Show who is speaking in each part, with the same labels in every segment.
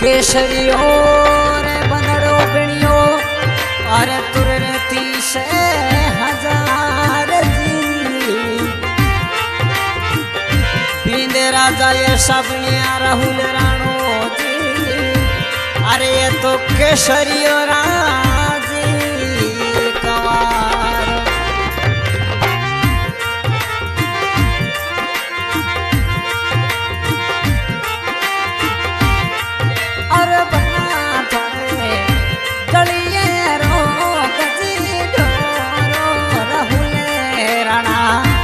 Speaker 1: केसरियो रे बनड़ो बिणियो अरे तुर रहती से हजार जी बींदे राजा ये सबनिया राहुल राणो जी अरे ये तो केसरियो राजी कवार अरे बना थोड़े गलिए रो गजी ढोरो राहुले राणा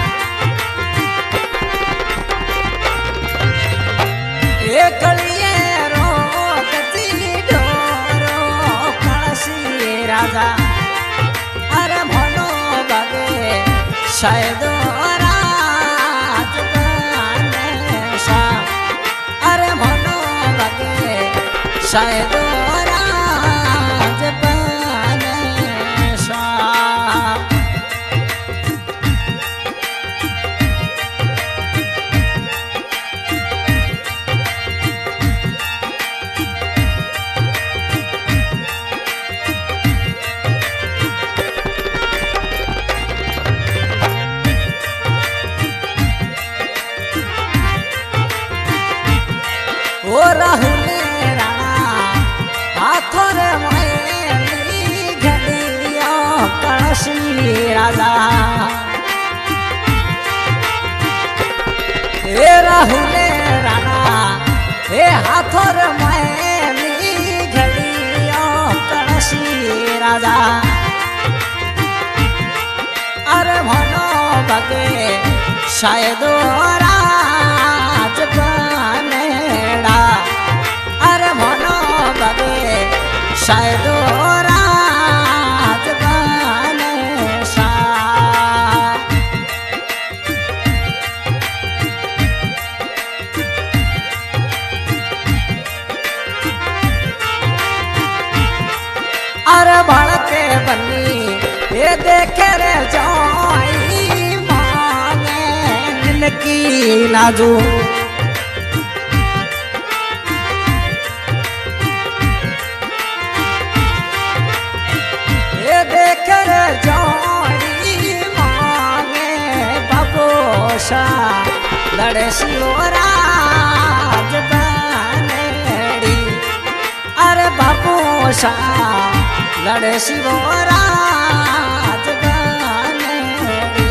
Speaker 1: ये गलिए रो गजी ढोरो कलसी राजा अरे मनो बगे शायद राज बनेशा अरे मनो बगे शायद राज बनेशा ओ राहुले राणा हाथों रे मेरी घड़ियों कलसी राजा ए राहुले राणा ए हाथों रे मेरी घड़ियों कलसी राजा अरे मनो बगे शायद राज बनेड़ा अरे मनो बगे शायद राज बनेशा अरे भड़के बनी ये देखे रे जाई मांगे इनकी नाजू ये देखे रे जाई मांगे बबोशा लड़े शिवराज बनेड़ी अरे बबोशा लड़े शिवराज बनेड़ी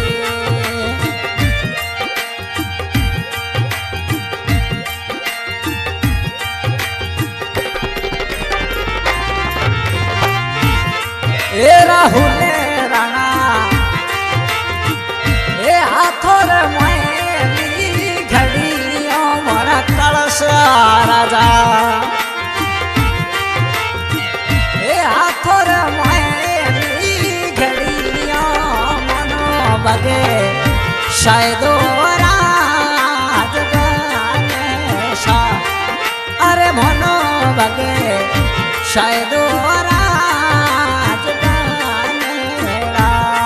Speaker 1: ए राहुले राणा ए हाथों रे मेरी घड़ियों मोरा कलश राजा ए हाथों रे मेरी घड़ियों मनो बगे शायद राज बनेशा अरे मनो बगे शायद राज बनेड़ा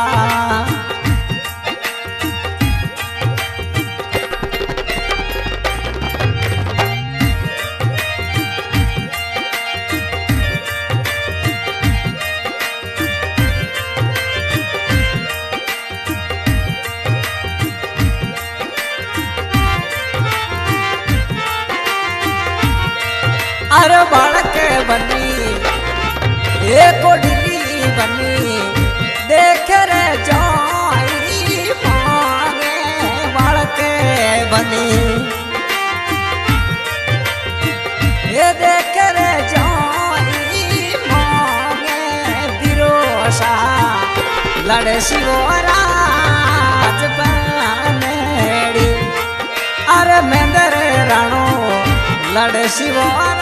Speaker 1: अरे बालके बनी एक ढिली बनी देख रे जाई मांगे बालके बनी ये देख रे जाई मांगे बिरोसा लड़े शिवराज बनेड़ी अरे मेंदर राणो लड़े शिवराज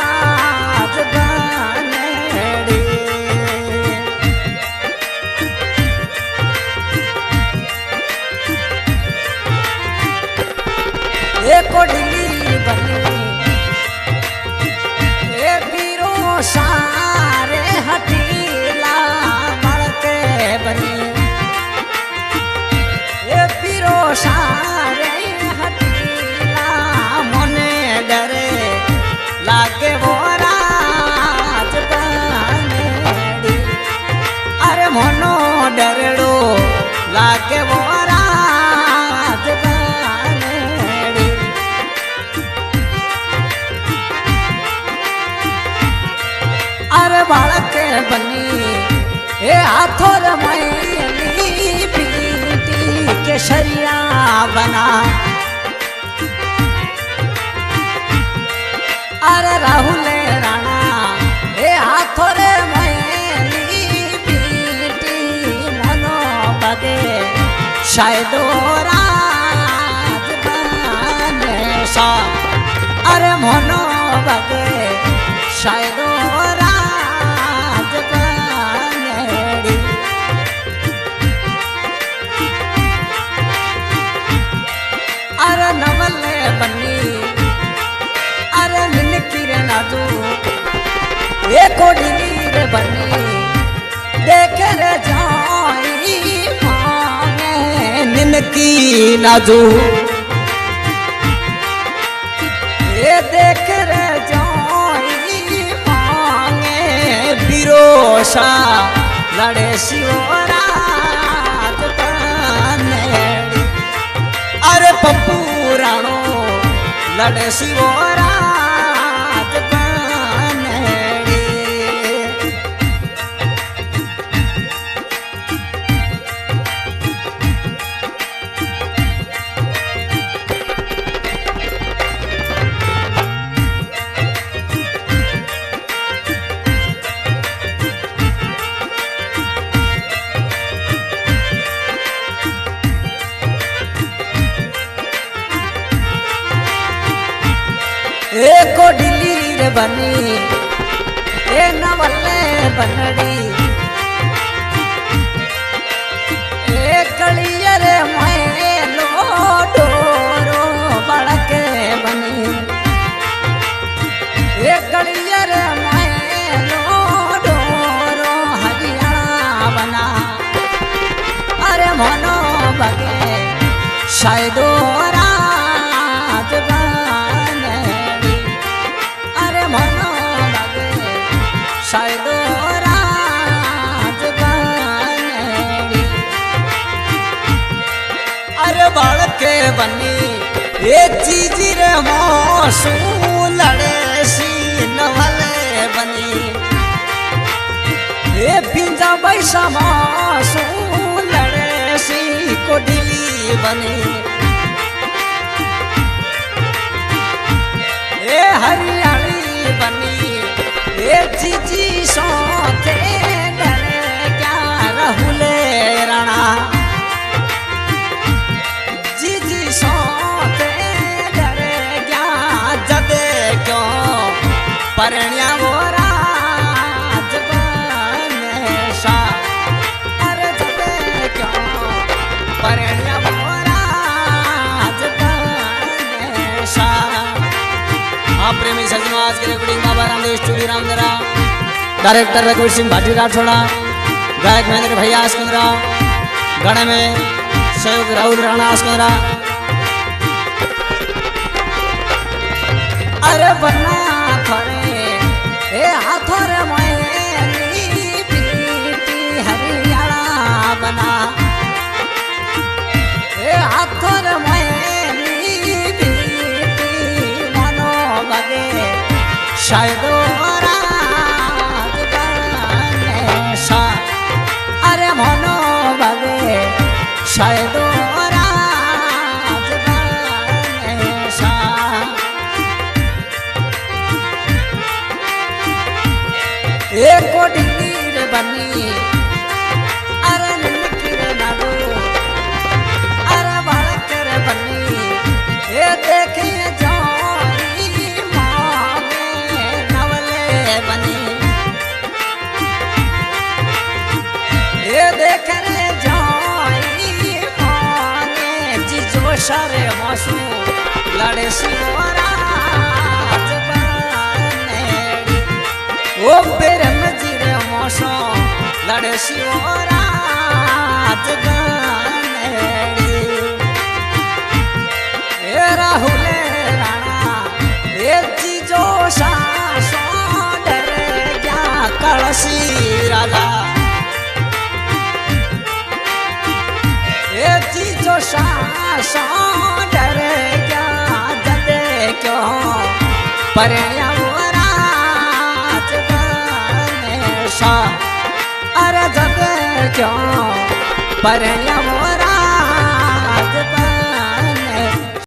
Speaker 1: बनेड़ी एक ढिली बनी ए पीरो सारे हटीला मड़के बनी ए पीरो सारे हटीला मने डरे लागे वो अरे बालक बनी ए हाथों रमैली पीटी केसरिया बना। अरे राहुल राणा ए हाथों रे मैली पीटी मनो बगे शायद राज बने सा। अरे मनो बगे शायद राज बनेड़ी। अरे नवले बनी अरे निनकी रे नाजू ये कोडिनी रे बनी देख रे जाई मांगे निनकी नाजू। ये देख रे जाई मांगे बिरोसा लड़े शिवराज बनेड़ी। अरे पप्पू राणो लड़े शिवराज बनेड़ी। एक डिली रे बनी ए नवले बनड़ी। एक कलिया रे मैलो डोरो बड़के बनी। एक कलिया रे मैलो डोरो हरियाणा बना। अरे मनो बगे शायद राज बनेड़ी। अरे मनो बगे शायद राज बनेड़ी। अरे बालके बनी ये चीज रे मोसू लड़े सी नवले बनी। ये पिंजा बैसा मोसू लड़े सी कोडिली बनी। ए हरियाणी बनी ए जीजी सोते डरे क्या राहुले राणा। जीजी सोते डरे क्या जदे क्यों परण्या वो राज बने सा। अरे जदे क्यों परण्या वो राज बने सा। आप प्रेमी सज्जनों आज की recording Baba Ramdev studio Ramdara. Director रघुवीर सिंह भाटी राठौड़ा, गायक महेंद्र भैया आसकुंद्रा, गाने में सहयोग राहुल राणा आसकुंद्रा। अरे बना थोड़े ए हाथों रे मैली पीटी हरियाणा बना। ए हाथों रे मैली पीटी मनो बगे शायद राज बने सा। अरे मनो बगे शायद राज बने सा। एक कोडिनी रे बनी अरे निनकी रे नाडू। अरे बालक रे बनी ये देखे जाई मांगे नवले बनी। ये देख रे जाई मांगे जीजो सारे मासू लड़े शिवराज बनेड़ी। ओ बेरम जीरे मोसो लड़े शिवराज बनेड़ी। ए राहुल राणा ए जीजो सासो डरे क्या कलसी राधा। ए जीजो सासो डरे क्या जदे क्यों परण्या वो राज बने क्यों पर